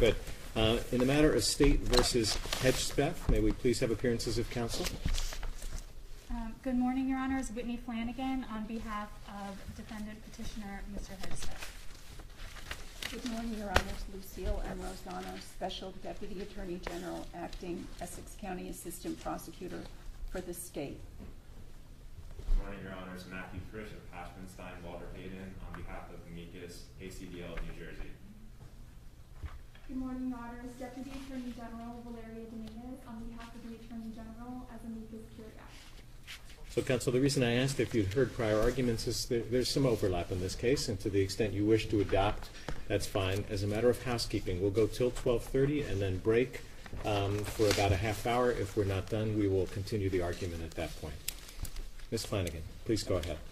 Good. In the matter of State versus Hedgespeth, may we please have appearances of counsel? Good morning, Your Honors. Whitney Flanagan on behalf of defendant petitioner Mr. Hedgespeth. Good morning, Your Honors. Lucille M. Rosano, Special Deputy Attorney General, Acting Essex County Assistant Prosecutor for the State. Good morning, Your Honors. Matthew Frisch of Pashmanstein, Walter Hayden, on behalf of Amicus, ACDL of New Jersey. Good morning, Your Honors. Deputy Attorney General Valeria Dominguez on behalf of the Attorney General as Amicus Curiae. So, counsel, the reason I asked if you'd heard prior arguments is there's some overlap in this case, and to the extent you wish to adopt, that's fine. As a matter of housekeeping, we'll go till 12:30 and then break for about a half hour. If we're not done, we will continue the argument at that point. Ms. Flanagan, please go ahead.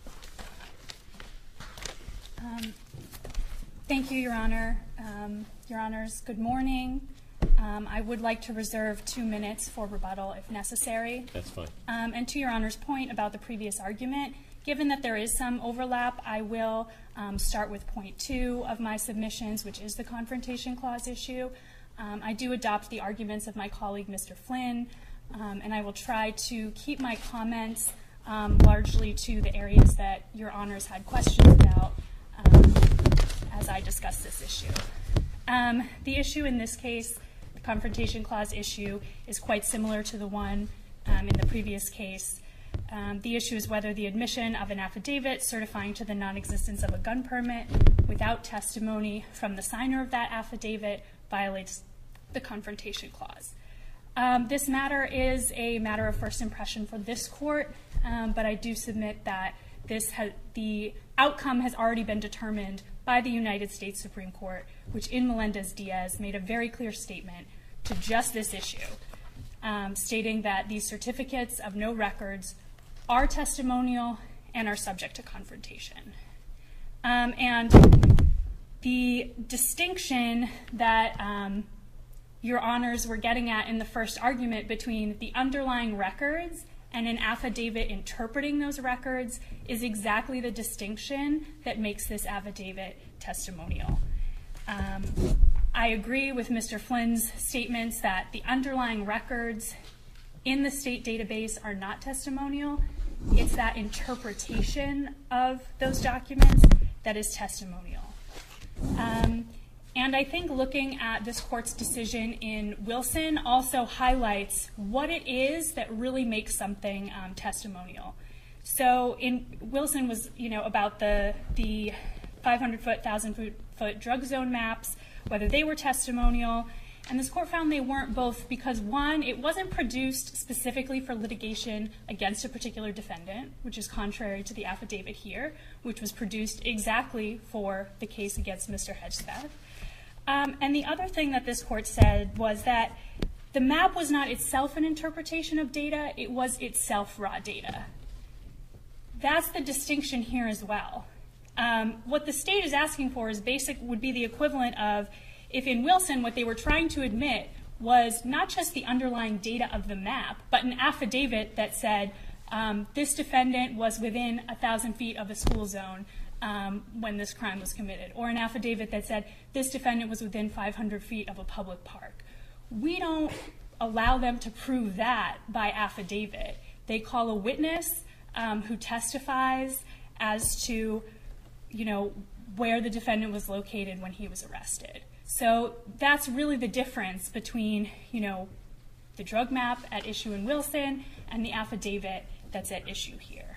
Thank you, Your Honor. Your Honors, good morning. I would like to reserve 2 minutes for rebuttal if necessary. That's fine. And to Your Honor's point about the previous argument, given that there is some overlap, I will start with point 2 of my submissions, which is the Confrontation Clause issue. I do adopt the arguments of my colleague, Mr. Flynn, and I will try to keep my comments largely to the areas that Your Honors had questions about as I discuss this issue. The issue in this case, the Confrontation Clause issue, is quite similar to the one in the previous case. The issue is whether the admission of an affidavit certifying to the non-existence of a gun permit without testimony from the signer of that affidavit violates the Confrontation Clause. This matter is a matter of first impression for this court, but I do submit that the outcome has already been determined by the United States Supreme Court, which in Melendez-Diaz made a very clear statement to just this issue, stating that these certificates of no records are testimonial and are subject to confrontation. And the distinction that Your Honors were getting at in the first argument between the underlying records and an affidavit interpreting those records is exactly the distinction that makes this affidavit testimonial. I agree with Mr. Flynn's statements that the underlying records in the state database are not testimonial. It's that interpretation of those documents that is testimonial. And I think looking at this court's decision in Wilson also highlights what it is that really makes something testimonial. So in Wilson was, about the 500-foot, 1,000-foot drug zone maps, whether they were testimonial. And this court found they weren't, both because, one, it wasn't produced specifically for litigation against a particular defendant, which is contrary to the affidavit here, which was produced exactly for the case against Mr. Hedgespeth. And the other thing that this court said was that the map was not itself an interpretation of data, it was itself raw data. That's the distinction here as well. What the state is asking for is would be the equivalent of if in Wilson what they were trying to admit was not just the underlying data of the map, but an affidavit that said this defendant was within 1,000 feet of a school zone when this crime was committed, or an affidavit that said this defendant was within 500 feet of a public park. We don't allow them to prove that by affidavit. They call a witness who testifies as to, where the defendant was located when he was arrested. So that's really the difference between, the drug map at issue in Wilson and the affidavit that's at issue here.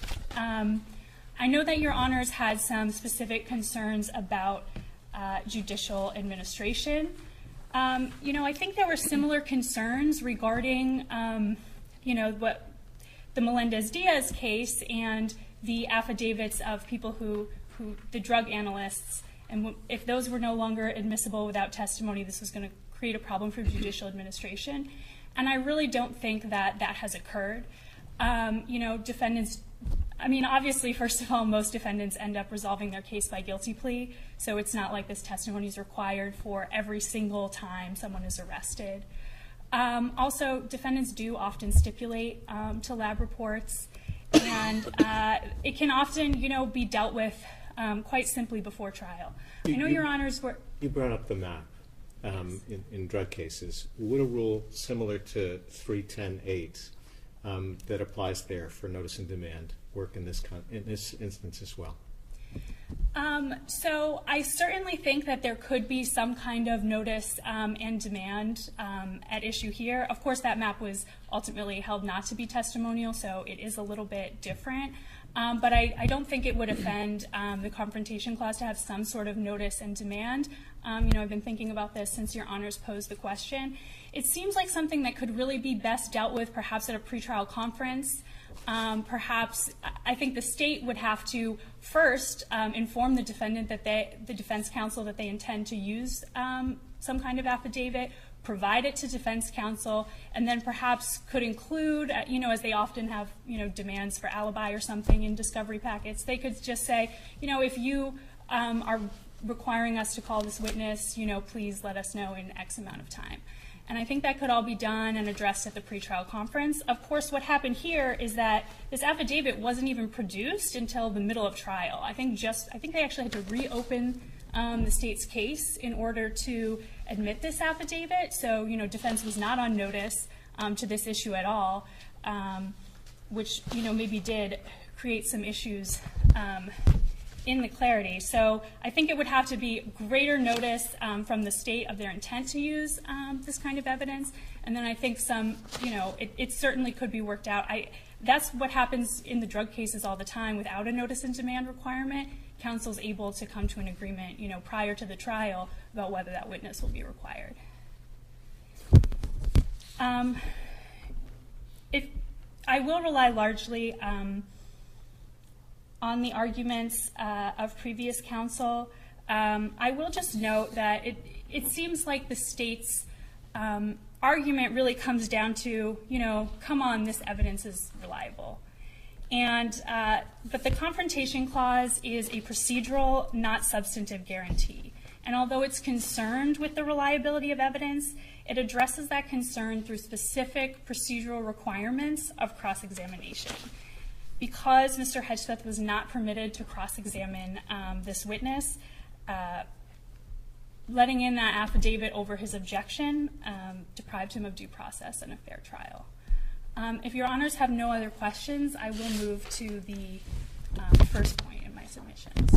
I know that Your Honors had some specific concerns about judicial administration. I think there were similar concerns regarding, what the Melendez-Diaz case and the affidavits of people who the drug analysts, and if those were no longer admissible without testimony, this was going to create a problem for judicial administration. And I really don't think that that has occurred. Defendants, obviously, first of all, most defendants end up resolving their case by guilty plea, so it's not like this testimony is required for every single time someone is arrested. Also, defendants do often stipulate to lab reports, and it can often, be dealt with quite simply before trial. I know Your Honors were... You brought up the map. in drug cases. Would a rule similar to 310.8 that applies there for notice and demand work in this instance as well? So I certainly think that there could be some kind of notice and demand at issue here. Of course, that map was ultimately held not to be testimonial, so it is a little bit different. But I don't think it would offend the Confrontation Clause to have some sort of notice and demand. I've been thinking about this since Your Honors posed the question. It seems like something that could really be best dealt with perhaps at a pretrial conference. Perhaps I think the state would have to first inform the defendant that the defense counsel that they intend to use some kind of affidavit, provide it to defense counsel, and then perhaps could include, as they often have, demands for alibi or something in discovery packets. They could just say, if you are requiring us to call this witness, please let us know in X amount of time. And I think that could all be done and addressed at the pretrial conference. Of course, what happened here is that this affidavit wasn't even produced until the middle of trial. I think they actually had to reopen the state's case in order to admit this affidavit. So, defense was not on notice to this issue at all, which, maybe did create some issues in the clarity. So I think it would have to be greater notice from the state of their intent to use this kind of evidence. And then I think it certainly could be worked out. That's what happens in the drug cases all the time. Without a notice and demand requirement, counsel's able to come to an agreement, prior to the trial about whether that witness will be required. I will rely largely on the arguments of previous counsel. I will just note that it seems like the state's argument really comes down to, come on, this evidence is reliable. But the Confrontation Clause is a procedural, not substantive guarantee. And although it's concerned with the reliability of evidence, it addresses that concern through specific procedural requirements of cross-examination. Because Mr. Hedgepeth was not permitted to cross-examine this witness, letting in that affidavit over his objection deprived him of due process and a fair trial. If Your Honors have no other questions, I will move to the first point in my submissions.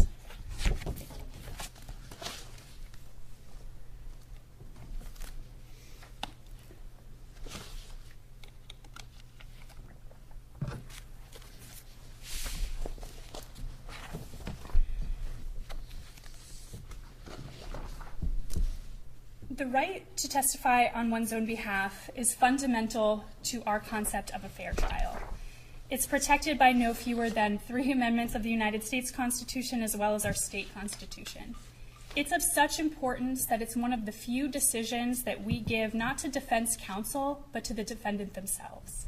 The right to testify on one's own behalf is fundamental to our concept of a fair trial. It's protected by no fewer than 3 amendments of the United States Constitution as well as our state constitution. It's of such importance that it's one of the few decisions that we give not to defense counsel, but to the defendant themselves.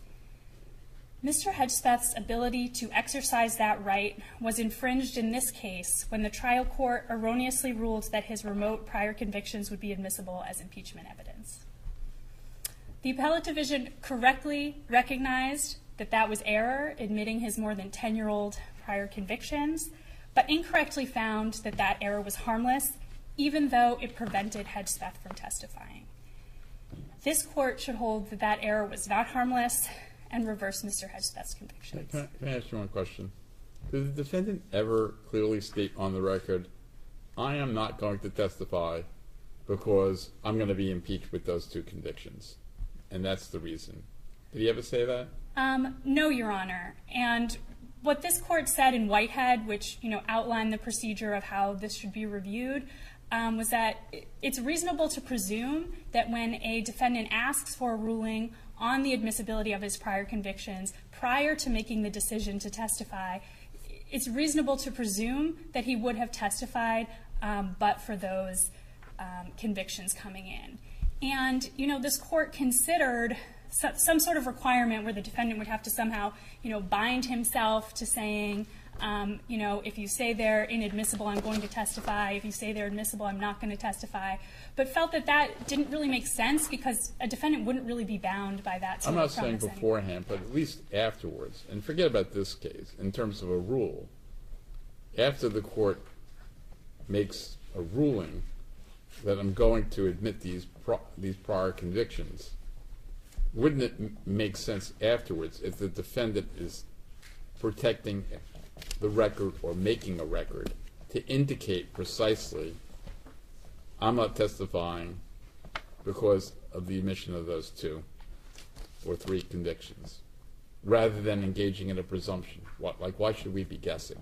Mr. Hedgepeth's ability to exercise that right was infringed in this case when the trial court erroneously ruled that his remote prior convictions would be admissible as impeachment evidence. The Appellate Division correctly recognized that that was error, admitting his more than 10-year-old prior convictions, but incorrectly found that that error was harmless, even though it prevented Hedgepeth from testifying. This court should hold that that error was not harmless and reverse Mr. Hedgepeth's convictions. Can I ask you one question? Did the defendant ever clearly state on the record, I am not going to testify because I'm going to be impeached with those 2 convictions, and that's the reason? Did he ever say that? No, Your Honor. And what this court said in Whitehead, which outlined the procedure of how this should be reviewed, was that it's reasonable to presume that when a defendant asks for a ruling on the admissibility of his prior convictions prior to making the decision to testify, it's reasonable to presume that he would have testified but for those convictions coming in. And, this court considered some sort of requirement where the defendant would have to somehow, bind himself to saying, if you say they're inadmissible, I'm going to testify. If you say they're admissible, I'm not going to testify. But felt that that didn't really make sense because a defendant wouldn't really be bound by that sort I'm of not saying promise beforehand, but at least afterwards. And forget about this case in terms of a rule. After the court makes a ruling, that I'm going to admit these prior convictions, wouldn't it make sense afterwards if the defendant is protecting the record or making a record to indicate precisely, I'm not testifying because of the omission of those 2 or 3 convictions, rather than engaging in a presumption? Why should we be guessing?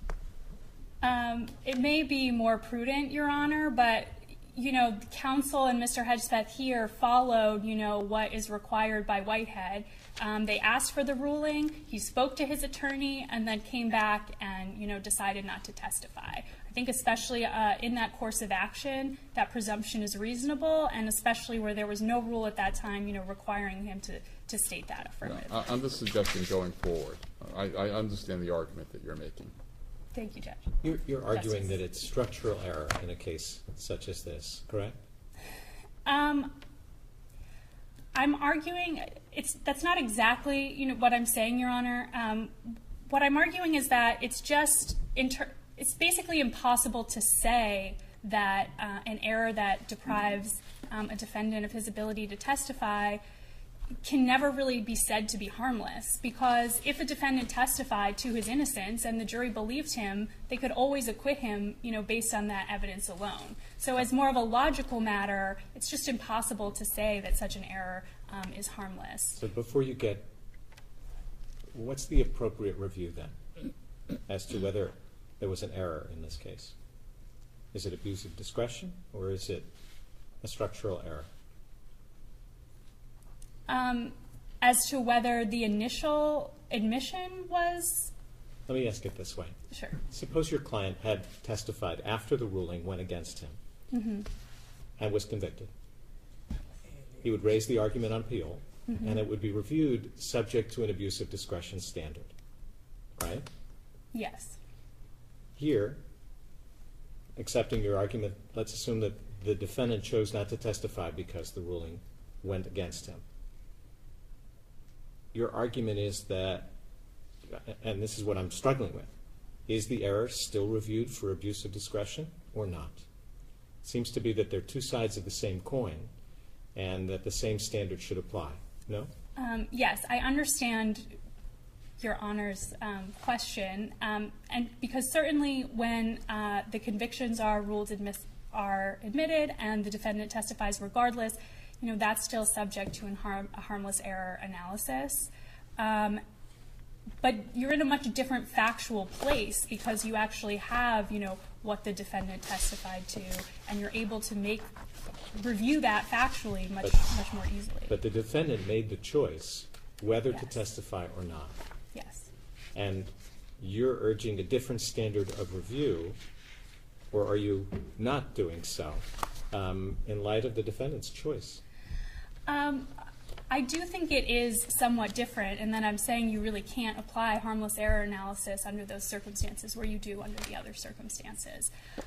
It may be more prudent, Your Honor, but counsel and Mr. Hedgepeth here followed, what is required by Whitehead. They asked for the ruling. He spoke to his attorney and then came back and, decided not to testify. I think especially in that course of action, that presumption is reasonable, and especially where there was no rule at that time, requiring him to state that affirmative. No, I'm just suggesting going forward. I understand the argument that you're making. Thank you, Judge. You're arguing that it's structural error in a case such as this, correct? I'm arguing that's not exactly what I'm saying, Your Honor. What I'm arguing is that it's just it's basically impossible to say that an error that deprives a defendant of his ability to testify can never really be said to be harmless, because if a defendant testified to his innocence and the jury believed him, they could always acquit him, based on that evidence alone. So as more of a logical matter, it's just impossible to say that such an error is harmless. So before you get, what's the appropriate review then as to whether there was an error in this case? Is it abuse of discretion or is it a structural error? As to whether the initial admission was? Let me ask it this way. Sure. Suppose your client had testified after the ruling went against him and was convicted. He would raise the argument on appeal, and it would be reviewed subject to an abuse of discretion standard, right? Yes. Here, accepting your argument, let's assume that the defendant chose not to testify because the ruling went against him. Your argument is that, and this is what I'm struggling with, is the error still reviewed for abuse of discretion or not? It seems to be that they're 2 sides of the same coin and that the same standard should apply. No? Yes, I understand Your Honor's question, and because certainly when the convictions are admitted and the defendant testifies regardless, that's still subject to a harmless error analysis. But you're in a much different factual place because you actually have, what the defendant testified to, and you're able to review that factually much more easily. But the defendant made the choice whether to testify or not. Yes. And you're urging a different standard of review, or are you not doing so in light of the defendant's choice? I do think it is somewhat different, and then I'm saying you really can't apply harmless error analysis under those circumstances where you do under the other circumstances.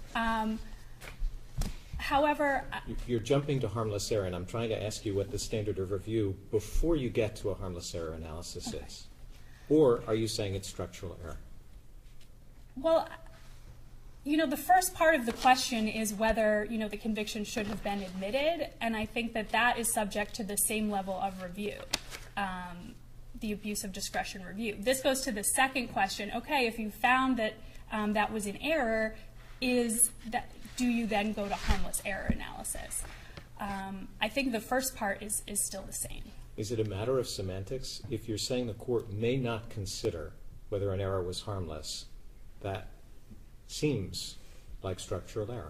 However, you're jumping to harmless error, and I'm trying to ask you what the standard of review before you get to a harmless error analysis is. Or are you saying it's structural error? Well, the first part of the question is whether, the conviction should have been admitted, and I think that is subject to the same level of review, the abuse of discretion review. This goes to the second question. Okay, if you found that that was an error, do you then go to harmless error analysis? I think the first part is still the same. Is it a matter of semantics? If you're saying the court may not consider whether an error was harmless, that seems like structural error.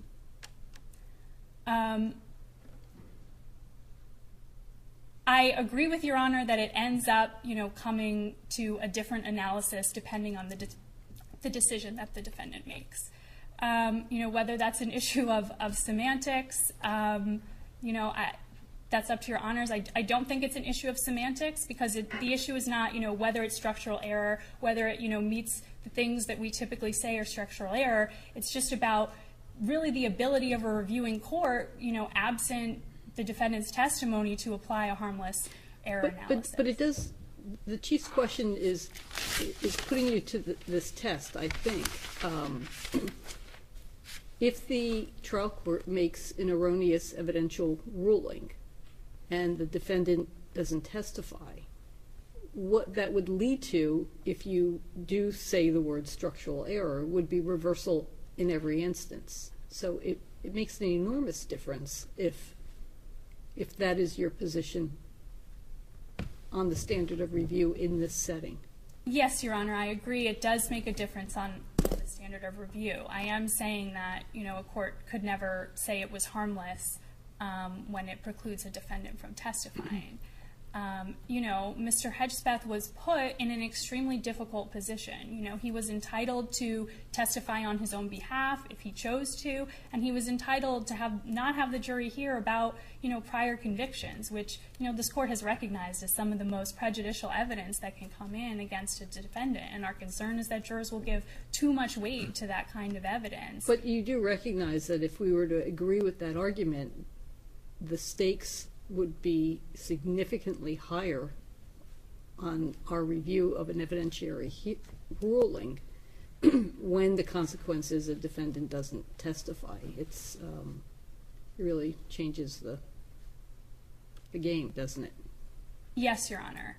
I agree with Your Honor that it ends up, coming to a different analysis depending on the decision that the defendant makes. Whether that's an issue of semantics, that's up to Your Honors. I don't think it's an issue of semantics because the issue is not, whether it's structural error, whether it, meets the things that we typically say are structural error. It's just about really the ability of a reviewing court, absent the defendant's testimony, to apply a harmless error analysis. But it does. The Chief's question is putting you to this test, I think. If the trial court makes an erroneous evidential ruling and the defendant doesn't testify, what that would lead to, if you do say the word structural error, would be reversal in every instance. So it makes an enormous difference if that is your position on the standard of review in this setting. Yes, Your Honor, I agree. It does make a difference on the standard of review. I am saying that, a court could never say it was harmless when it precludes a defendant from testifying. Mr. Hedgespeth was put in an extremely difficult position. He was entitled to testify on his own behalf if he chose to, and he was entitled to not have the jury hear about, prior convictions, which, this court has recognized as some of the most prejudicial evidence that can come in against a defendant. And our concern is that jurors will give too much weight to that kind of evidence. But you do recognize that if we were to agree with that argument, the stakes would be significantly higher on our review of an evidentiary ruling when the consequence is a defendant doesn't testify. It really changes the game, doesn't it? Yes, Your Honor.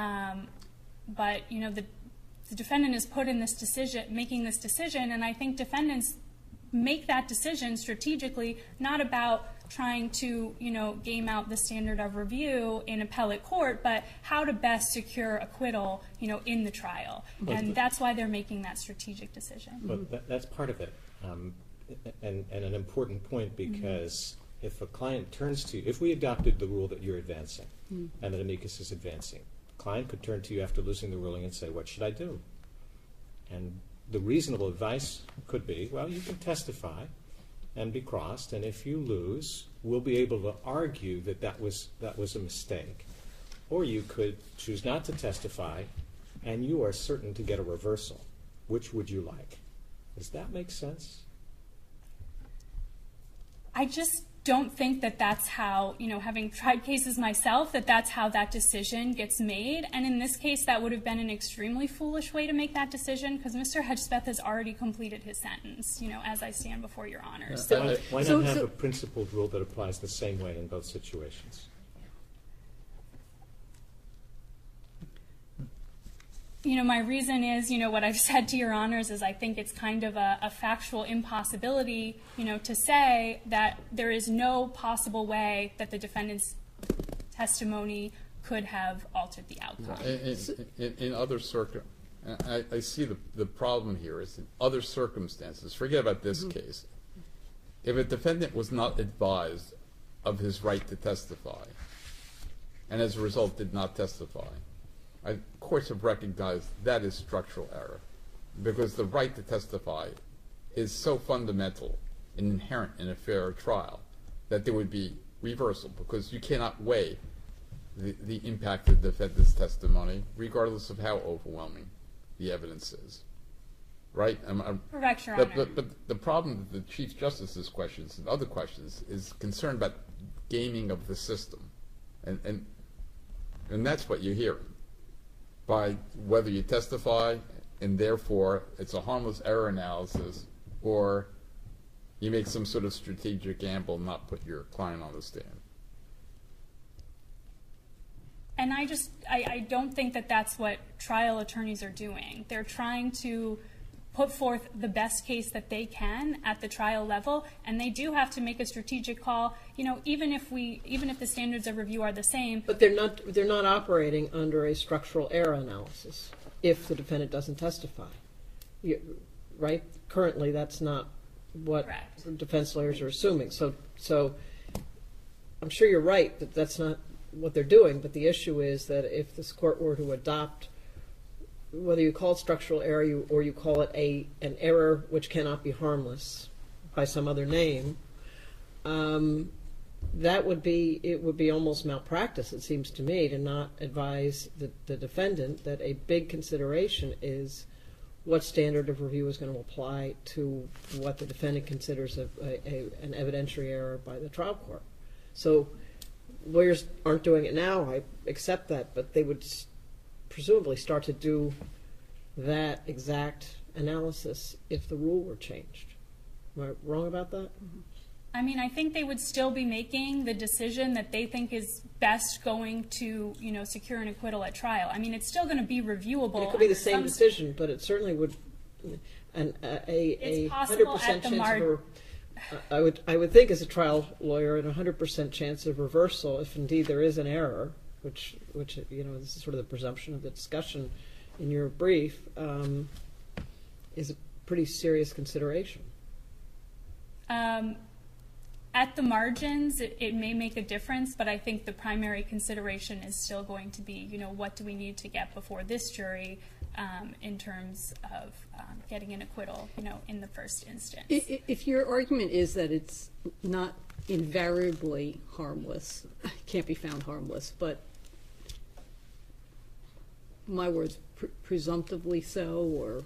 But, the defendant is put in this decision, making this decision, and I think defendants make that decision strategically, not about trying to, game out the standard of review in appellate court, but how to best secure acquittal, in the trial. And that's why they're making that strategic decision. But that's part of it, and an important point, because if a client turns to you, if we adopted the rule that you're advancing and that amicus is advancing, the client could turn to you after losing the ruling and say, what should I do? And the reasonable advice could be, well, you can testify and be crossed, and if you lose, we'll be able to argue that was a mistake. Or you could choose not to testify, and you are certain to get a reversal. Which would you like? Does that make sense? I just don't think that that's how, having tried cases myself, that's how that decision gets made. And in this case, that would have been an extremely foolish way to make that decision, because Mr. Hedgespeth has already completed his sentence, as I stand before Your Honors. Why not have a principled rule that applies the same way in both situations? My reason is, what I've said to Your Honors is I think it's kind of a factual impossibility, to say that there is no possible way that the defendant's testimony could have altered the outcome. In other I see the problem here is in other circumstances. Forget about this case. If a defendant was not advised of his right to testify, and as a result did not testify, courts have recognized that is structural error, because the right to testify is so fundamental and inherent in a fair trial that there would be reversal, because you cannot weigh the impact of the defendant's testimony regardless of how overwhelming the evidence is. Right? Correct, Your Honor. But the problem with the Chief Justice's questions and other questions is concerned about gaming of the system. And that's what you're hearing. By whether you testify and therefore it's a harmless error analysis, or you make some sort of strategic gamble and not put your client on the stand. And I don't think that that's what trial attorneys are doing. They're trying to put forth the best case that they can at the trial level, and they do have to make a strategic call, even if the standards of review are the same. But they're not operating under a structural error analysis if the defendant doesn't testify. Right? Currently, that's not what defense lawyers are assuming. So I'm sure you're right that that's not what they're doing, but the issue is that if this court were to adopt, whether you call it structural error or you call it an error which cannot be harmless by some other name, it would be almost malpractice, it seems to me, to not advise the defendant that a big consideration is what standard of review is going to apply to what the defendant considers an evidentiary error by the trial court. So lawyers aren't doing it now, I accept that, but they would presumably start to do that exact analysis if the rule were changed. Am I wrong about that? I mean, I think they would still be making the decision that they think is best going to, secure an acquittal at trial. I mean, it's still going to be reviewable. And it could be the under same some decision, but it certainly would. And a It's possible 100% at the chance of I would think as a trial lawyer, and 100% chance of reversal if indeed there is an error, which this is sort of the presumption of the discussion in your brief, is a pretty serious consideration. At the margins, it may make a difference, but I think the primary consideration is still going to be, what do we need to get before this jury in terms of getting an acquittal, in the first instance. If your argument is that it's not invariably harmless, can't be found harmless, but my words, presumptively so, or,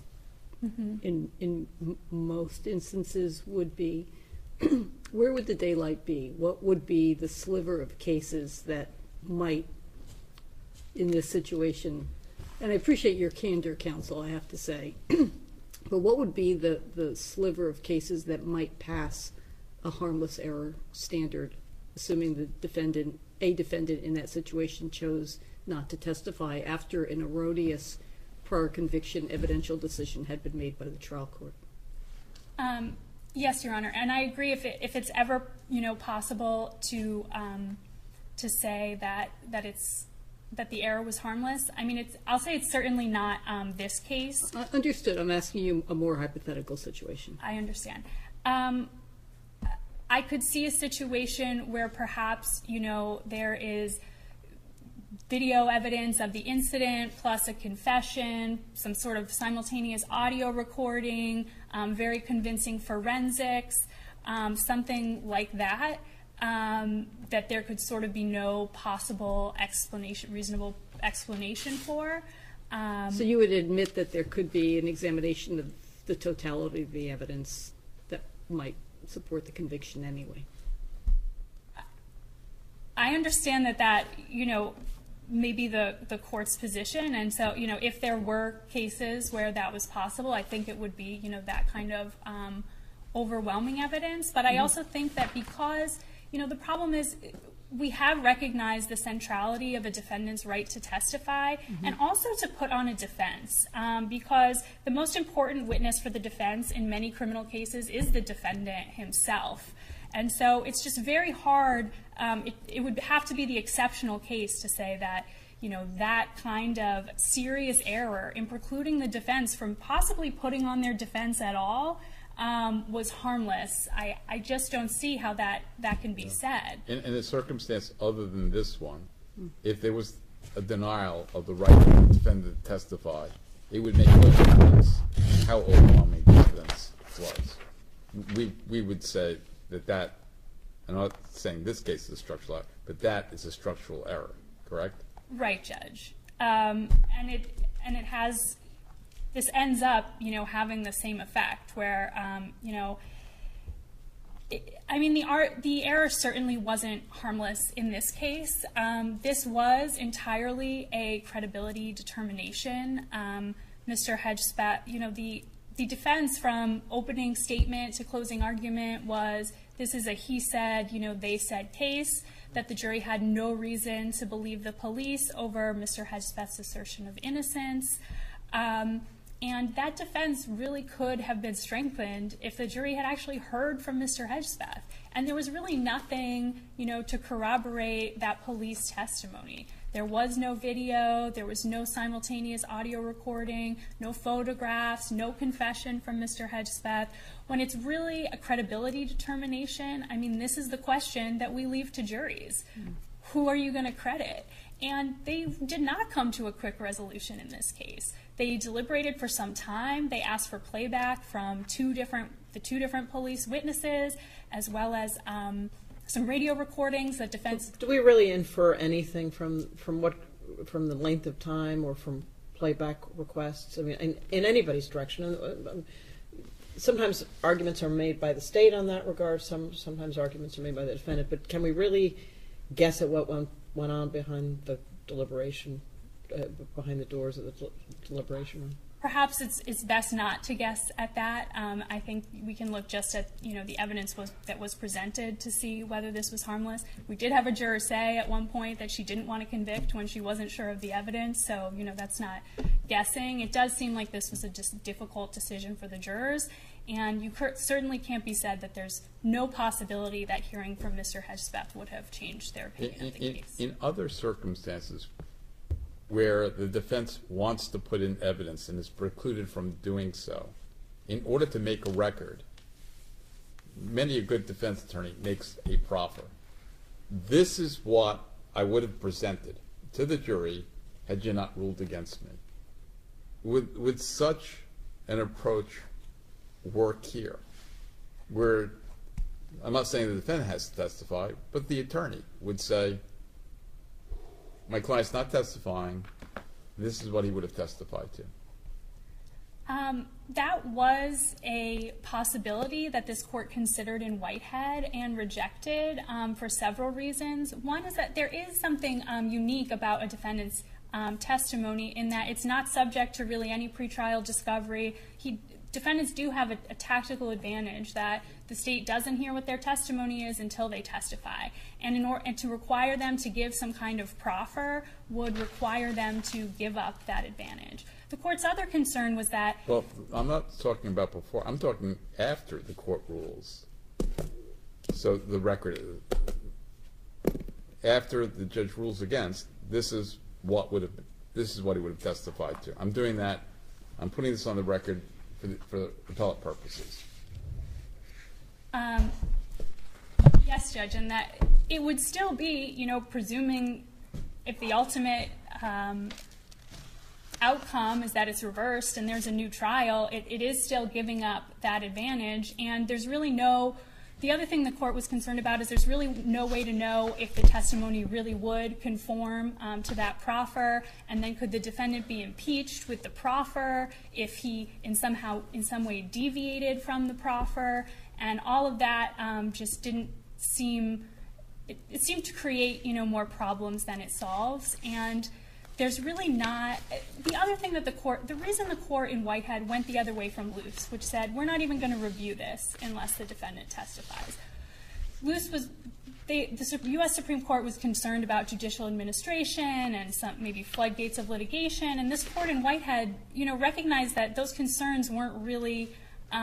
in most instances would be, where would the daylight be? What would be the sliver of cases that might, in this situation, and I appreciate your candor, counsel, I have to say, but what would be the sliver of cases that might pass a harmless error standard, assuming the defendant in that situation chose not to testify after an erroneous prior conviction evidential decision had been made by the trial court? Yes, Your Honor, and I agree. If it's ever possible to say that the error was harmless, I mean, I'll say it's certainly not this case. Understood. I'm asking you a more hypothetical situation. I understand. I could see a situation where perhaps there is video evidence of the incident plus a confession, some sort of simultaneous audio recording, very convincing forensics, something like that, that there could sort of be no possible reasonable explanation for. So you would admit that there could be an examination of the totality of the evidence that might support the conviction anyway? I understand that may be the court's position, and so if there were cases where that was possible, I think it would be that kind of overwhelming evidence. But I also think that because the problem is we have recognized the centrality of a defendant's right to testify and also to put on a defense, because the most important witness for the defense in many criminal cases is the defendant himself. And so it's just very hard. It would have to be the exceptional case to say that, that kind of serious error in precluding the defense from possibly putting on their defense at all was harmless. I just don't see how that can be said. In a circumstance other than this one, if there was a denial of the right of the defendant to testify, it would make no difference how overwhelming the evidence was. We would say that, I'm not saying this case is a structural error, but that is a structural error, correct? Right, Judge. And it has, this ends up, having the same effect where, the error certainly wasn't harmless in this case. This was entirely a credibility determination. Mr. Hedgespath, the defense from opening statement to closing argument was this is a he said, they said case, that the jury had no reason to believe the police over Mr. Hedgespath's assertion of innocence. And that defense really could have been strengthened if the jury had actually heard from Mr. Hedgespath. And there was really nothing, to corroborate that police testimony. There was no video, there was no simultaneous audio recording, no photographs, no confession from Mr. Hedgespath. When it's really a credibility determination, this is the question that we leave to juries. Who are you going to credit? And they did not come to a quick resolution in this case. They deliberated for some time. They asked for playback from the two different police witnesses, as well as some radio recordings that defense. Do we really infer anything from the length of time or from playback requests? In anybody's direction. Sometimes arguments are made by the state on that regard. Sometimes arguments are made by the defendant. But can we really guess at what went on behind the deliberation, behind the doors of the deliberation room? Perhaps it's best not to guess at that. I think we can look just at the evidence that was presented to see whether this was harmless. We did have a juror say at one point that she didn't want to convict when she wasn't sure of the evidence, so that's not guessing. It does seem like this was a just difficult decision for the jurors, and you certainly can't be said that there's no possibility that hearing from Mr. Hedgespeth would have changed their opinion of the case. In other circumstances, where the defense wants to put in evidence and is precluded from doing so, in order to make a record, many a good defense attorney makes a proffer. This is what I would have presented to the jury had you not ruled against me. Would such an approach work here? Where, I'm not saying the defendant has to testify, but the attorney would say, my client's not testifying, this is what he would have testified to. That was a possibility that this court considered in Whitehead and rejected for several reasons. One is that there is something unique about a defendant's testimony in that it's not subject to really any pretrial discovery. Defendants do have a tactical advantage that the state doesn't hear what their testimony is until they testify. And to require them to give some kind of proffer would require them to give up that advantage. The court's other concern was that... Well, I'm not talking about before. I'm talking after the court rules. So the record, after the judge rules against, this is what he would have testified to. I'm doing that. I'm putting this on the record for appellate purposes. Yes, Judge, and that it would still be, presuming if the ultimate outcome is that it's reversed and there's a new trial, it is still giving up that advantage. And there's really the other thing the court was concerned about is there's really no way to know if the testimony really would conform to that proffer, and then could the defendant be impeached with the proffer if he in some way deviated from the proffer, and all of that just didn't seem, it seemed to create more problems than it solves. And there's really not, the other thing that the reason the court in Whitehead went the other way from Luce, which said we're not even going to review this unless the defendant testifies. Luce was, the U.S. Supreme Court was concerned about judicial administration and some maybe floodgates of litigation, and this court in Whitehead, recognized that those concerns weren't really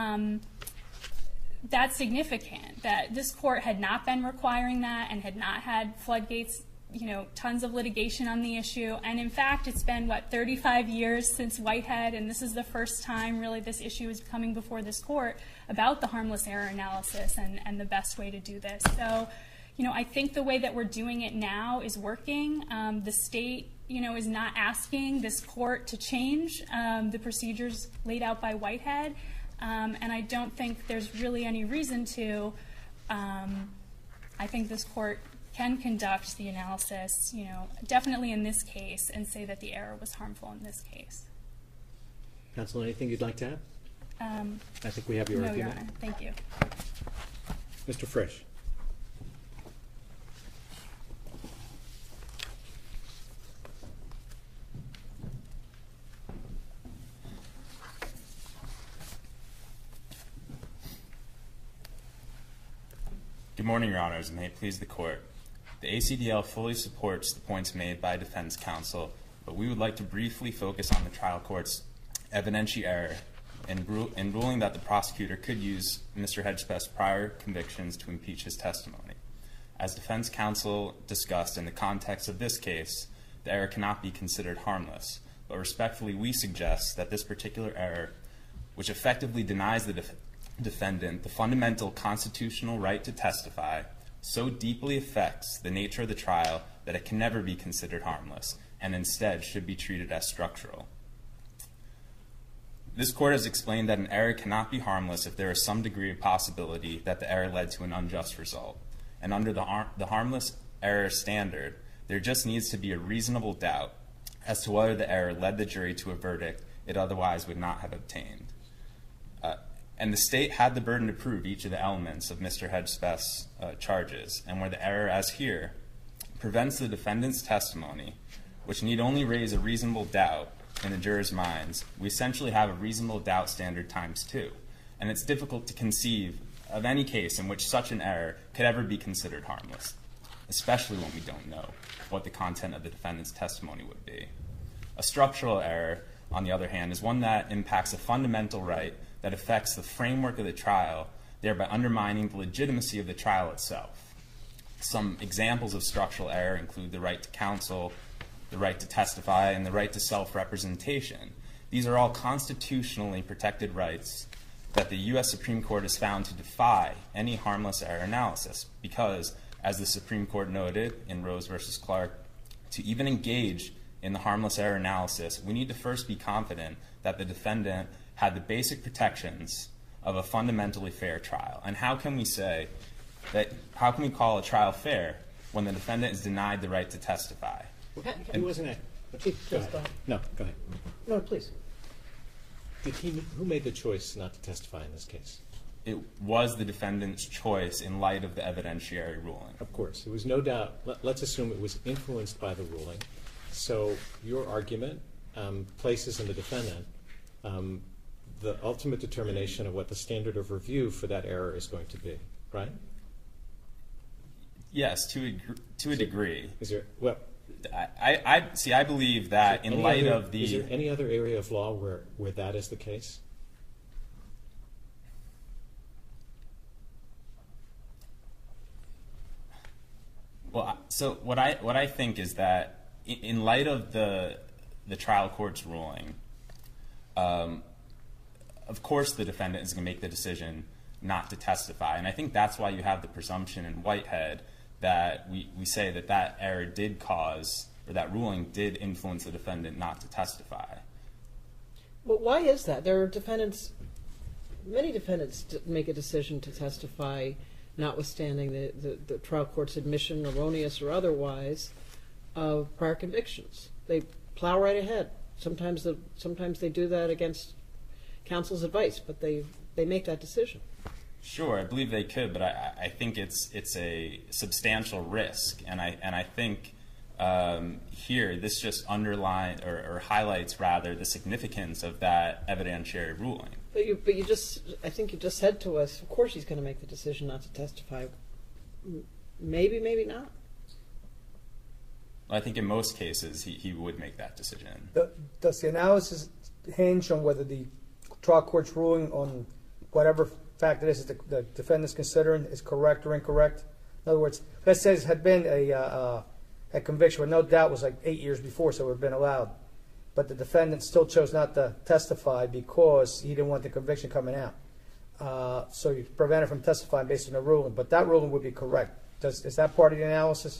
that significant, that this court had not been requiring that and had not had floodgates, tons of litigation on the issue. And in fact, it's been, 35 years since Whitehead, and this is the first time really this issue is coming before this court about the harmless error analysis and the best way to do this. So, I think the way that we're doing it now is working. The state, is not asking this court to change the procedures laid out by Whitehead, and I don't think there's really any reason to. I think this court can conduct the analysis, definitely in this case, and say that the error was harmful in this case. Counsel, anything you'd like to add? I think we have your no, argument. Your Honor. Thank you. Mr. Frisch. Good morning, Your Honors, and may it please the Court. The ACDL fully supports the points made by defense counsel, but we would like to briefly focus on the trial court's evidentiary error in ruling that the prosecutor could use Mr. Hedgespeth's prior convictions to impeach his testimony. As defense counsel discussed in the context of this case, the error cannot be considered harmless, but respectfully we suggest that this particular error, which effectively denies the defendant the fundamental constitutional right to testify, so deeply affects the nature of the trial that it can never be considered harmless, and instead should be treated as structural. This court has explained that an error cannot be harmless if there is some degree of possibility that the error led to an unjust result. And under the harmless error standard, there just needs to be a reasonable doubt as to whether the error led the jury to a verdict it otherwise would not have obtained. And the state had the burden to prove each of the elements of Mr. Hedgespeth's charges, and where the error, as here, prevents the defendant's testimony, which need only raise a reasonable doubt, in the jurors' minds, we essentially have a reasonable doubt standard times 2. And it's difficult to conceive of any case in which such an error could ever be considered harmless, especially when we don't know what the content of the defendant's testimony would be. A structural error, on the other hand, is one that impacts a fundamental right that affects the framework of the trial, thereby undermining the legitimacy of the trial itself. Some examples of structural error include the right to counsel, the right to testify, and the right to self-representation. These are all constitutionally protected rights that the U.S. Supreme Court has found to defy any harmless error analysis because, as the Supreme Court noted in Rose v. Clark, to even engage in the harmless error analysis, we need to first be confident that the defendant had the basic protections of a fundamentally fair trial. And how can we say that, how can we call a trial fair when the defendant is denied the right to testify? He wasn't a... Chief, Go just ahead. No, go ahead. No, please. Who made the choice not to testify in this case? It was the defendant's choice in light of the evidentiary ruling. Of course. There was no doubt. Let's assume it was influenced by the ruling. So your argument places in the defendant the ultimate determination of what the standard of review for that error is going to be, right? Yes, to a degree. Is there, well, I believe that in light of the... Is there any other area of law where that is the case? Well, so what I think is that in light of the trial court's ruling, of course the defendant is going to make the decision not to testify. And I think that's why you have the presumption in Whitehead that we say that that error did cause, or that ruling did influence the defendant not to testify. Well, why is that? There are defendants, many defendants make a decision to testify notwithstanding the trial court's admission, erroneous or otherwise, of prior convictions. They plow right ahead. Sometimes they do that against counsel's advice, but they make that decision. Sure, I believe they could, but I think it's a substantial risk, and I think here this just underlines or highlights rather the significance of that evidentiary ruling. But you just, I think you just said to us, of course he's going to make the decision not to testify. Maybe, maybe not. I think in most cases he would make that decision. Does the analysis hinge on whether the trial court's ruling on whatever fact it is that the defendant's considering is correct or incorrect? In other words, let's say it had been a conviction with no doubt was like 8 years before, so it would have been allowed. But the defendant still chose not to testify because he didn't want the conviction coming out. So you prevented from testifying based on the ruling. But that ruling would be correct. Is that part of the analysis?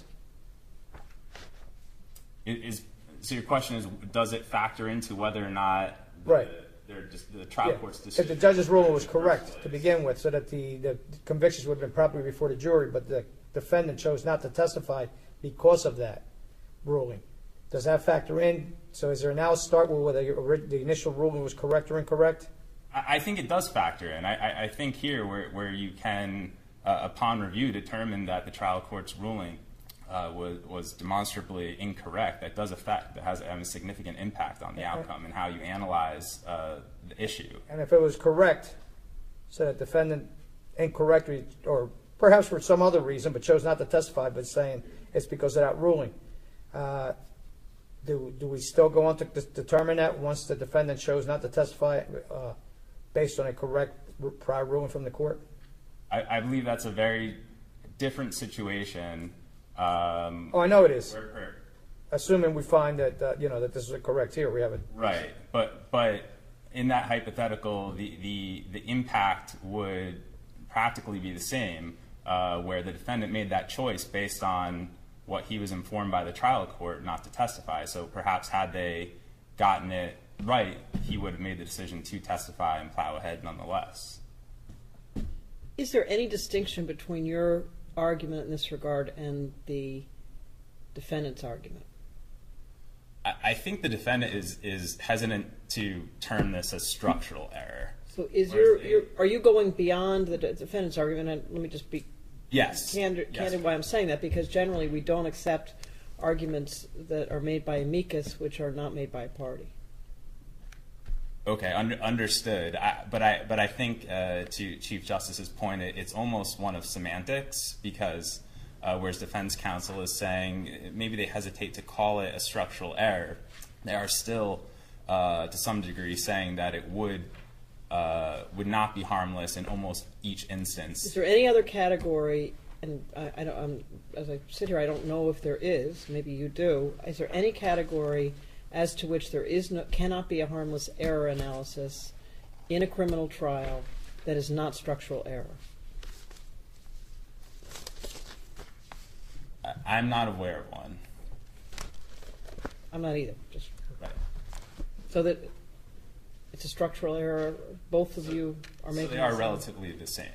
So your question is, does it factor into whether or not the trial court's decision? If the judge's ruling was correct to begin with, so that the convictions would have been properly before the jury, but the defendant chose not to testify because of that ruling. Does that factor in? So is there an analysis start with whether the initial ruling was correct or incorrect? I think it does factor in. I think here where you can, upon review, determine that the trial court's ruling was demonstrably incorrect, that has a significant impact on the outcome and how you analyze the issue. And if it was correct, so the defendant incorrectly, or perhaps for some other reason, but chose not to testify, but saying it's because of that ruling, do we still go on to determine that once the defendant chose not to testify based on a correct prior ruling from the court? I believe that's a very different situation. I know it is. Assuming we find that that this is correct here, we have it. Right, but in that hypothetical, the impact would practically be the same, where the defendant made that choice based on what he was informed by the trial court not to testify. So perhaps had they gotten it right, he would have made the decision to testify and plow ahead nonetheless. Is there any distinction between your argument in this regard and the defendant's argument? I think the defendant is hesitant to term this as structural error. So are you going beyond the defendant's argument? And let me just be candid why I'm saying that, because generally we don't accept arguments that are made by amicus which are not made by a party. Okay, understood. But I think to Chief Justice's point, it's almost one of semantics, because whereas defense counsel is saying maybe they hesitate to call it a structural error, they are still to some degree saying that it would not be harmless in almost each instance. Is there any other category? And I don't, as I sit here, I don't know if there is. Maybe you do. Is there any category as to which there cannot be a harmless error analysis in a criminal trial that is not structural error? I'm not aware of one. I'm not either. Just Right. so that it's a structural error. Both of you are making. So they are the same. relatively the same.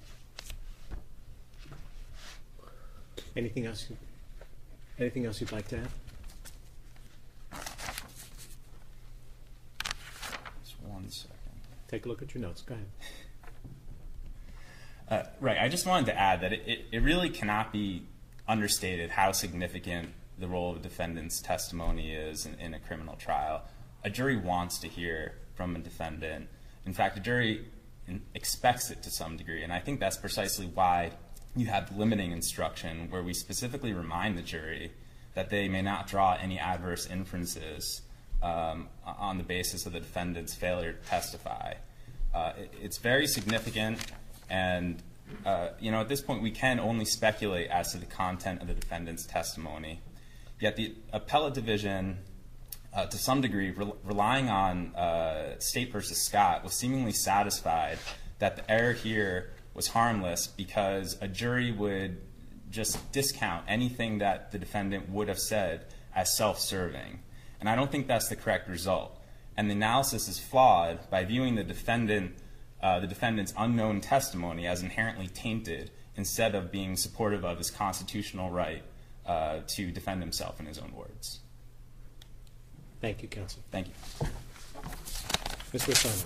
Anything else you'd like to add? Just 1 second. Take a look at your notes. Go ahead. Right. I just wanted to add that it really cannot be understated how significant the role of a defendant's testimony is in a criminal trial. A jury wants to hear from a defendant. In fact, a jury expects it to some degree, and I think that's precisely why you have limiting instruction, where we specifically remind the jury that they may not draw any adverse inferences on the basis of the defendant's failure to testify. It's very significant, and at this point we can only speculate as to the content of the defendant's testimony. Yet the appellate division, to some degree, relying on State versus Scott, was seemingly satisfied that the error here was harmless because a jury would just discount anything that the defendant would have said as self-serving. And I don't think that's the correct result. And the analysis is flawed by viewing the defendant's unknown testimony as inherently tainted instead of being supportive of his constitutional right to defend himself in his own words. Thank you, counsel. Thank you. Ms. Rosano.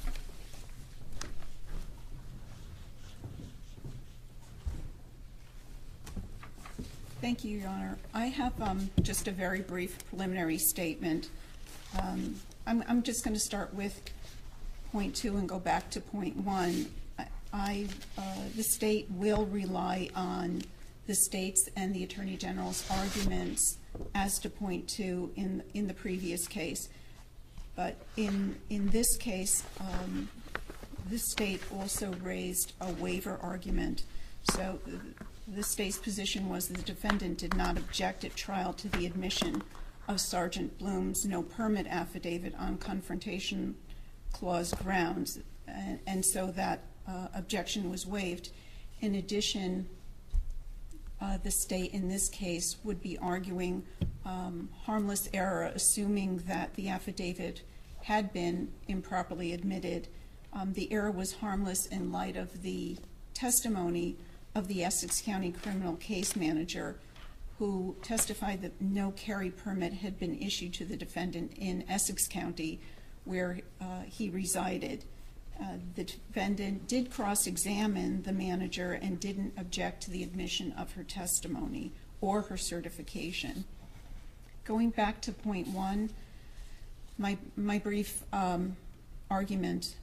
Thank you, Your Honor. I have just a very brief preliminary statement. I'm just going to start with point 2 and go back to point 1. The state will rely on the state's and the Attorney General's arguments as to point 2 in the previous case. But in this case, the state also raised a waiver argument. So the state's position was that the defendant did not object at trial to the admission of Sergeant Bloom's no permit affidavit on confrontation clause grounds, and so that objection was waived. In addition, the state in this case would be arguing harmless error, assuming that the affidavit had been improperly admitted. The error was harmless in light of the testimony of the Essex County criminal case manager, who testified that no carry permit had been issued to the defendant in Essex County, where he resided. The defendant did cross-examine the manager and didn't object to the admission of her testimony or her certification. Going back to point 1, my brief argument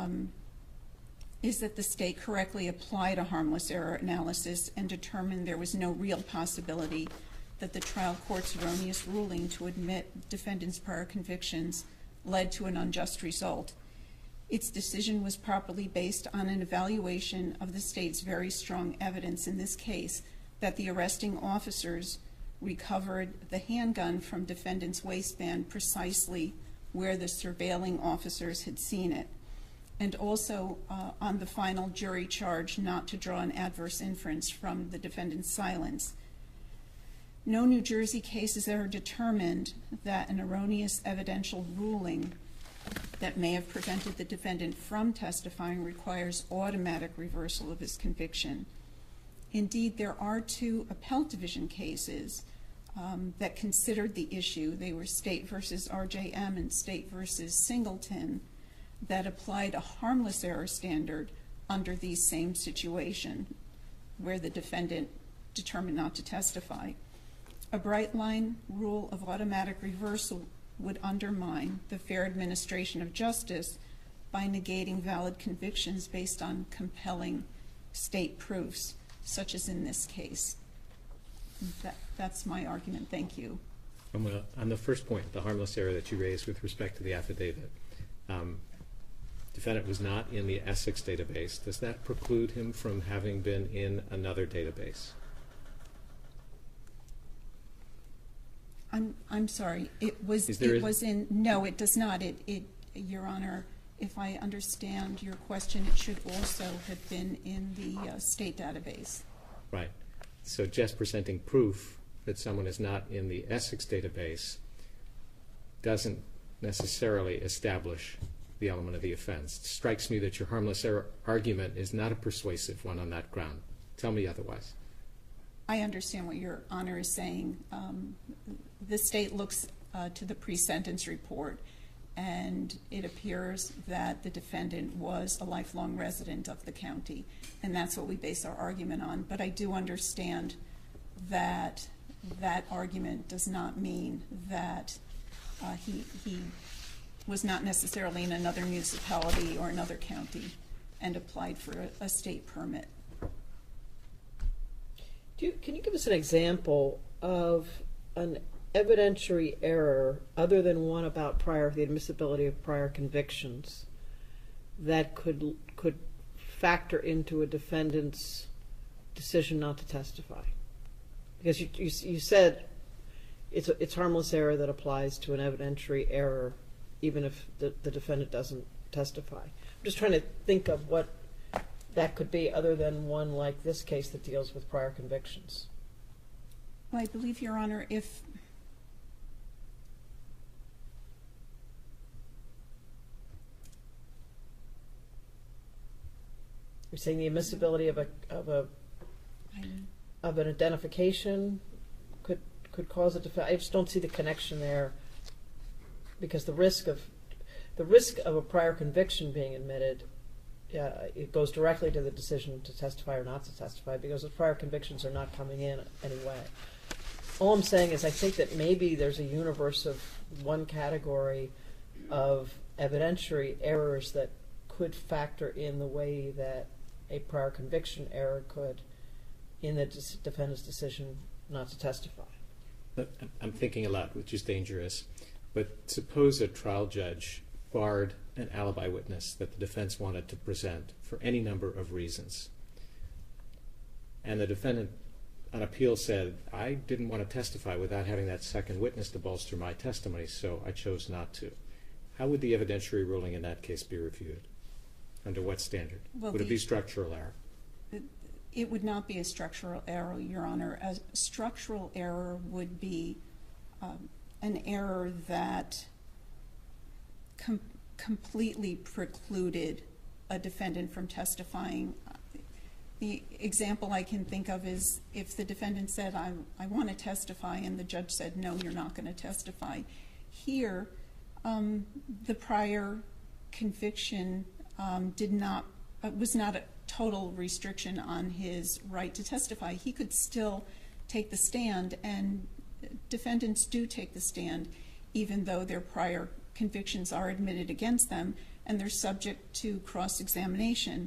is that the state correctly applied a harmless error analysis and determined there was no real possibility that the trial court's erroneous ruling to admit defendant's prior convictions led to an unjust result. Its decision was properly based on an evaluation of the state's very strong evidence in this case that the arresting officers recovered the handgun from defendant's waistband precisely where the surveilling officers had seen it, and also on the final jury charge not to draw an adverse inference from the defendant's silence. No New Jersey case has ever determined that an erroneous evidential ruling that may have prevented the defendant from testifying requires automatic reversal of his conviction. Indeed, there are 2 appellate division cases that considered the issue. They were State versus RJM and State versus Singleton, that applied a harmless error standard under the same situation where the defendant determined not to testify. A bright line rule of automatic reversal would undermine the fair administration of justice by negating valid convictions based on compelling state proofs, such as in this case. That's my argument. Thank you. On the first point, the harmless error that you raised with respect to the affidavit, defendant was not in the Essex database. Does that preclude him from having been in another database? I'm sorry. It was in. No, it does not. Your Honor, if I understand your question, it should also have been in the state database. Right. So just presenting proof that someone is not in the Essex database doesn't necessarily establish the element of the offense. It strikes me that your harmless error argument is not a persuasive one on that ground. Tell me otherwise. I understand what Your Honor is saying. The state looks to the pre-sentence report, and it appears that the defendant was a lifelong resident of the county, and that's what we base our argument on. But I do understand that that argument does not mean that he was not necessarily in another municipality or another county and applied for a state permit. Can you give us an example of an evidentiary error other than one about the admissibility of prior convictions that could factor into a defendant's decision not to testify? Because you said it's harmless error that applies to an evidentiary error even if the defendant doesn't testify. I'm just trying to think of what that could be other than one like this case that deals with prior convictions. Well, I believe, Your Honor, if you're saying the admissibility of an identification could cause a defense. I just don't see the connection there, because the risk of a prior conviction being admitted, it goes directly to the decision to testify or not to testify, because the prior convictions are not coming in anyway. All I'm saying is I think that maybe there's a universe of one category of evidentiary errors that could factor in the way that a prior conviction error could in the defendant's decision not to testify. But I'm thinking a lot, which is dangerous. But suppose a trial judge barred an alibi witness that the defense wanted to present for any number of reasons. And the defendant on appeal said, I didn't want to testify without having that second witness to bolster my testimony, so I chose not to. How would the evidentiary ruling in that case be reviewed? Under what standard? Would it be structural error? It would not be a structural error, Your Honor. A structural error would be an error that completely precluded a defendant from testifying. The example I can think of is if the defendant said, I want to testify, and the judge said, no, you're not going to testify. Here, the prior conviction was not a total restriction on his right to testify. He could still take the stand, and defendants do take the stand even though their prior convictions are admitted against them and they're subject to cross-examination.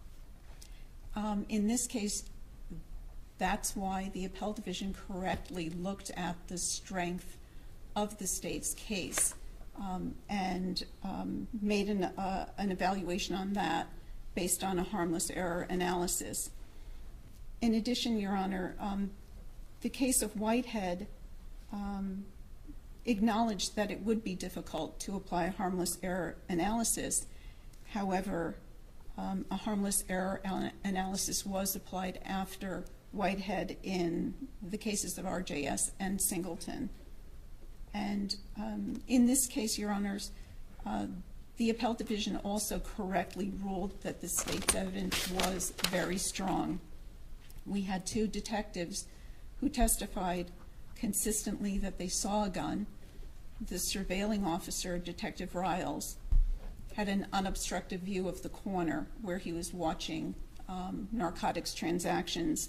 In this case, that's why the appellate division correctly looked at the strength of the state's case and made an evaluation on that based on a harmless error analysis. In addition, Your Honor, the case of Whitehead acknowledged that it would be difficult to apply a harmless error analysis. However, a harmless error analysis was applied after Whitehead in the cases of RJS and Singleton. And in this case, Your Honors, the appellate division also correctly ruled that the state's evidence was very strong. We had two detectives who testified consistently that they saw a gun. The surveilling officer, Detective Riles, had an unobstructed view of the corner where he was watching narcotics transactions.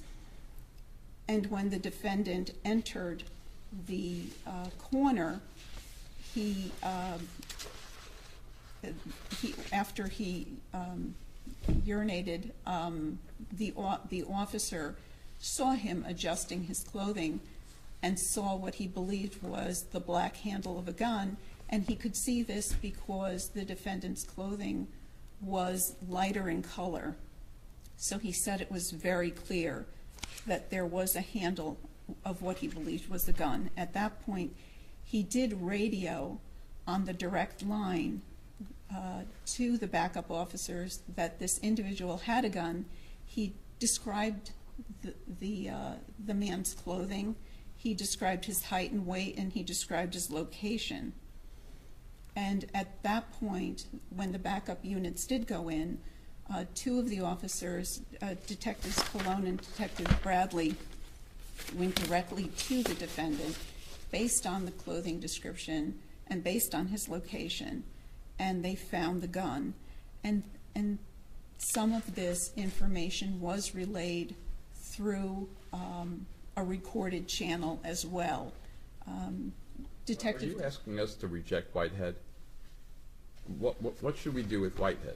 And when the defendant entered the corner, after he urinated, the officer saw him adjusting his clothing and saw what he believed was the black handle of a gun, and he could see this because the defendant's clothing was lighter in color. So he said it was very clear that there was a handle of what he believed was the gun. At that point, he did radio on the direct line to the backup officers that this individual had a gun. He described the man's clothing, he described his height and weight, and he described his location. And at that point, when the backup units did go in, two of the officers, Detectives Colon and Detective Bradley, went directly to the defendant based on the clothing description and based on his location, and they found the gun. And some of this information was relayed through a recorded channel as well. Are you asking us to reject Whitehead? What should we do with Whitehead?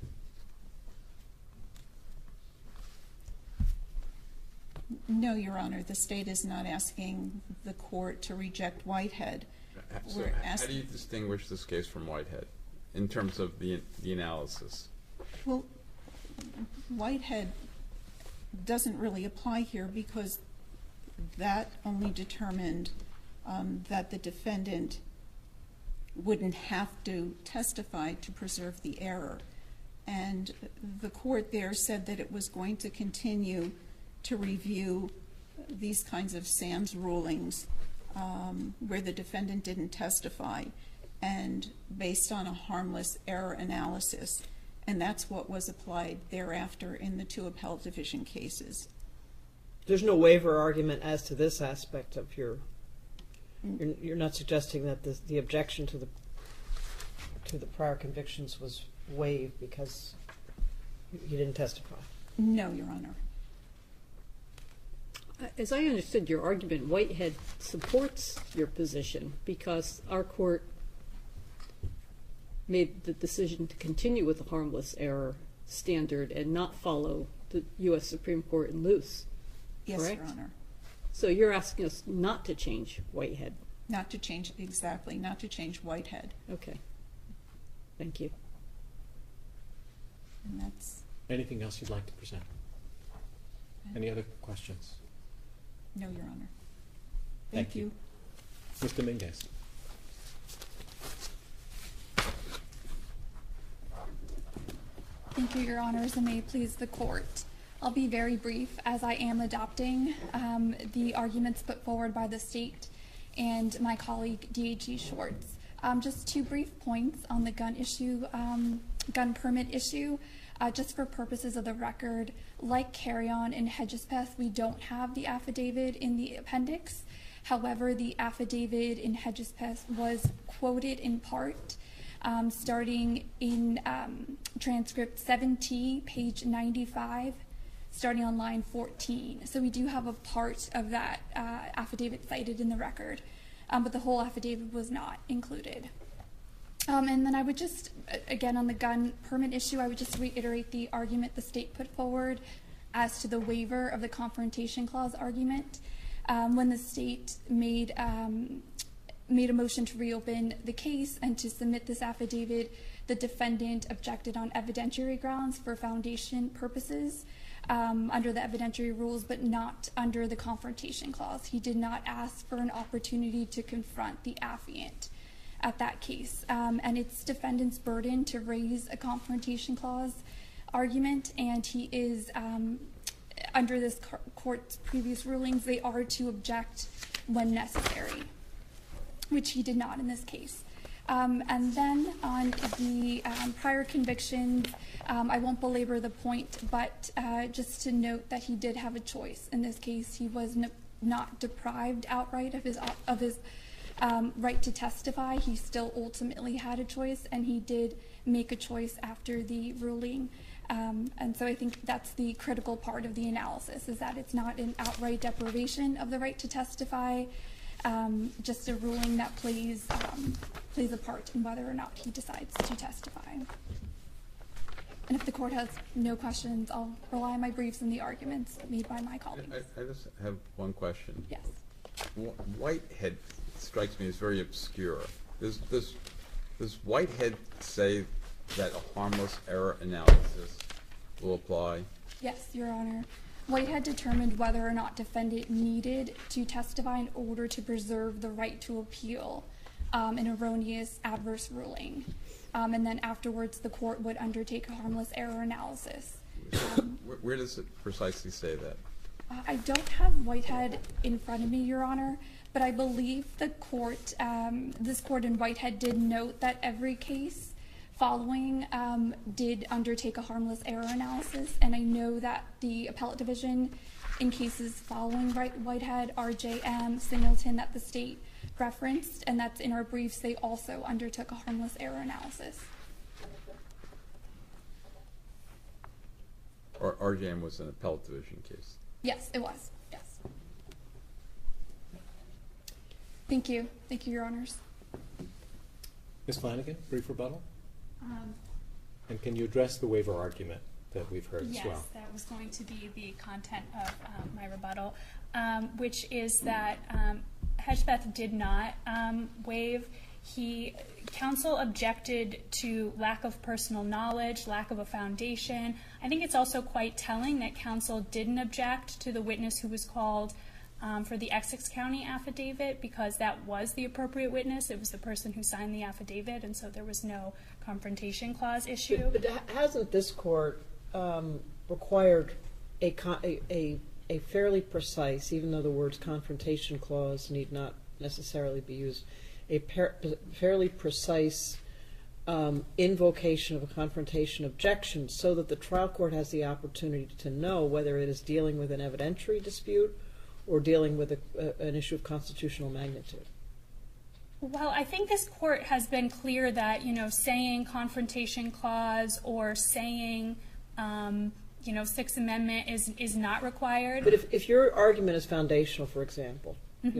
No, Your Honor, the state is not asking the court to reject Whitehead. So how do you distinguish this case from Whitehead in terms of the analysis? Well, Whitehead doesn't really apply here because that only determined that the defendant wouldn't have to testify to preserve the error. And the court there said that it was going to continue to review these kinds of SANS rulings where the defendant didn't testify, and based on a harmless error analysis. And that's what was applied thereafter in the two appellate division cases. There's no waiver argument as to this aspect of your. You're not suggesting that the objection to the prior convictions was waived because you didn't testify? No, Your Honor. As I understood your argument, Whitehead supports your position because our court made the decision to continue with the harmless error standard and not follow the U.S. Supreme Court in Luce. Yes, correct? Your Honor. So you're asking us not to change Whitehead? Not to change, exactly, not to change Whitehead. Okay. Thank you. And that's, Anything else you'd like to present? Any other questions? no, Your Honor. Thank you. Mr. Minguez. Thank you, Your Honors, and may it please the court. I'll be very brief as I am adopting the arguments put forward by the state and my colleague D.H.E. Schwartz. Just two brief points on the gun issue, gun permit issue. Just for purposes of the record, like Carry-On and Hedgespeth, we don't have the affidavit in the appendix. However, the affidavit in Hedgespeth was quoted in part starting in transcript 7T, page 95, starting on line 14. So we do have a part of that affidavit cited in the record, but the whole affidavit was not included. And then I would just, again, on the gun permit issue, I would just reiterate the argument the state put forward as to the waiver of the Confrontation Clause argument. When the state made a motion to reopen the case and to submit this affidavit, the defendant objected on evidentiary grounds for foundation purposes under the evidentiary rules, but not under the Confrontation Clause. He did not ask for an opportunity to confront the affiant at that case. And it's defendant's burden to raise a Confrontation Clause argument, and he is, under this court's previous rulings, they are to object when necessary, which he did not in this case. And then on the prior convictions, I won't belabor the point, but just to note that he did have a choice. In this case, he was not deprived outright of his right to testify. He still ultimately had a choice, and he did make a choice after the ruling. And so I think that's the critical part of the analysis, is that it's not an outright deprivation of the right to testify, just a ruling that plays a part in whether or not he decides to testify. And if the court has no questions, I'll rely on my briefs and the arguments made by my colleagues. I just have one question. Yes. Whitehead strikes me as very obscure. Does Whitehead say that a harmless error analysis will apply? Yes, Your Honor. Whitehead determined whether or not defendant needed to testify in order to preserve the right to appeal an erroneous adverse ruling. And then afterwards, the court would undertake a harmless error analysis. Where does it precisely say that? I don't have Whitehead in front of me, Your Honor, but I believe the court, this court in Whitehead did note that every case following did undertake a harmless error analysis, and I know that the appellate division in cases following Whitehead, RJM, Singleton, that the state referenced, and that's in our briefs, they also undertook a harmless error analysis. RJM was an appellate division case. Yes, it was. Yes. Thank you. Thank you, Your Honors. Ms. Flanagan, brief rebuttal? And can you address the waiver argument that we've heard as well? Yes, that was going to be the content of my rebuttal, which is that Hedgepeth did not waive. Counsel objected to lack of personal knowledge, lack of a foundation. I think it's also quite telling that counsel didn't object to the witness who was called for the Essex County affidavit, because that was the appropriate witness. It was the person who signed the affidavit, and so there was no confrontation clause issue. But hasn't this court required a fairly precise, even though the words confrontation clause need not necessarily be used, a fairly precise invocation of a confrontation objection, so that the trial court has the opportunity to know whether it is dealing with an evidentiary dispute or dealing with an issue of constitutional magnitude? Well, I think this court has been clear that, saying confrontation clause or saying, Sixth Amendment is not required. But if your argument is foundational, for example,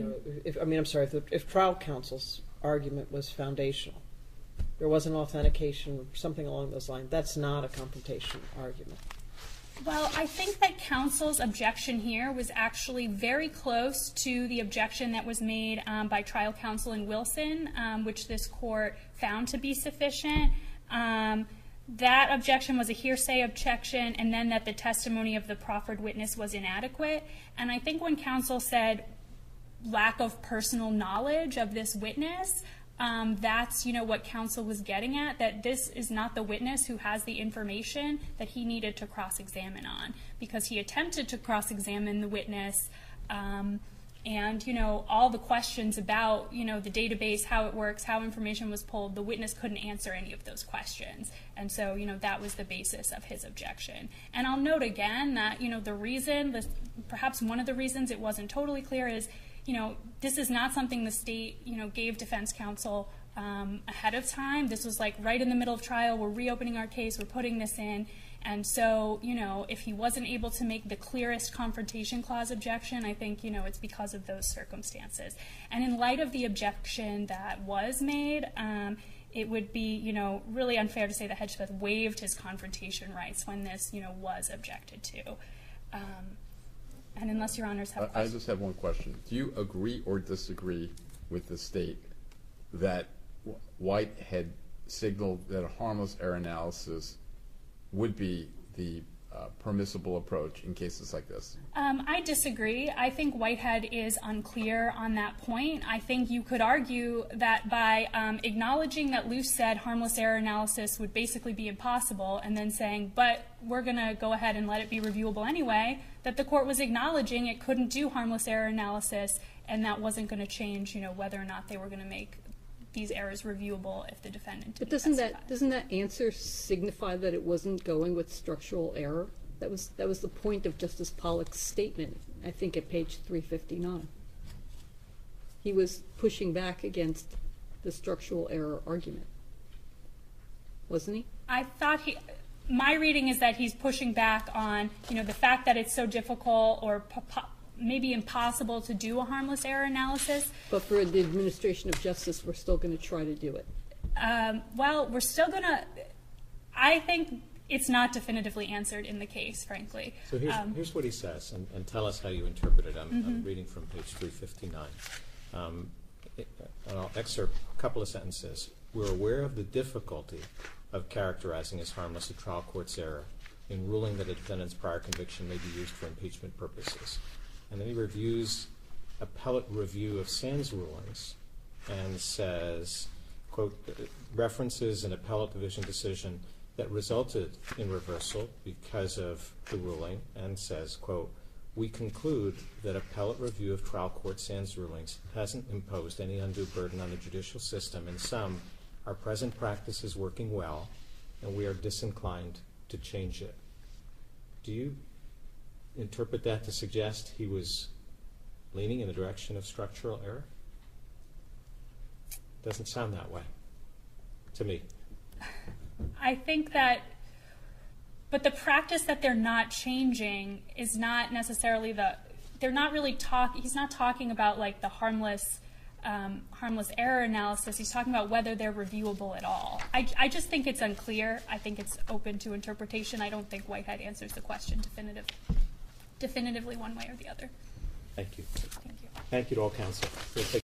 if trial counsel's argument was foundational, there was an authentication, something along those lines, that's not a confrontation argument. Well, I think that counsel's objection here was actually very close to the objection that was made by trial counsel in Wilson, which this court found to be sufficient. That objection was a hearsay objection, and then that the testimony of the proffered witness was inadequate. And I think when counsel said lack of personal knowledge of this witness, that's what counsel was getting at, that this is not the witness who has the information that he needed to cross-examine on, because he attempted to cross-examine the witness, and all the questions about the database, how it works, how information was pulled, the witness couldn't answer any of those questions, and so that was the basis of his objection. And I'll note again that the reason, perhaps one of the reasons it wasn't totally clear is this is not something the state, gave defense counsel ahead of time. This was like right in the middle of trial. We're reopening our case. We're putting this in. And so, if he wasn't able to make the clearest confrontation clause objection, I think, it's because of those circumstances. And in light of the objection that was made, it would be, really unfair to say that Hedgepeth waived his confrontation rights when this, was objected to. And unless Your Honors have questions. I just have one question. Do you agree or disagree with the state that White had signaled that a harmless error analysis would be the permissible approach in cases like this? I disagree. I think Whitehead is unclear on that point. I think you could argue that by acknowledging that Luce said harmless error analysis would basically be impossible, and then saying, but we're going to go ahead and let it be reviewable anyway, that the court was acknowledging it couldn't do harmless error analysis, and that wasn't going to change, whether or not they were going to make these errors reviewable if the defendant didn't testify. But doesn't that answer signify that it wasn't going with structural error? That was the point of Justice Pollack's statement, I think at page 359. He was pushing back against the structural error argument, wasn't he? I thought my reading is that he's pushing back on, the fact that it's so difficult, or maybe impossible to do a harmless error analysis. But for the administration of justice, we're still going to try to do it. Well, we're still going to, I think it's not definitively answered in the case, frankly. So here's what he says, and tell us how you interpret it. I'm reading from page 359. And I'll excerpt a couple of sentences. We're aware of the difficulty of characterizing as harmless a trial court's error in ruling that a defendant's prior conviction may be used for impeachment purposes. And then he reviews appellate review of Sands rulings and says, quote, references an appellate division decision that resulted in reversal because of the ruling, and says, quote, we conclude that appellate review of trial court Sands rulings hasn't imposed any undue burden on the judicial system. In sum, our present practice is working well, and we are disinclined to change it. Do you interpret that to suggest he was leaning in the direction of structural error? Doesn't sound that way to me. I think that, but the practice that they're not changing is not necessarily they're not really he's not talking about like the harmless error analysis. He's talking about whether they're reviewable at all. I just think it's unclear. I think it's open to interpretation. I don't think Whitehead answers the question definitively one way or the other. Thank you. Thank you. Thank you to all counsel. We'll take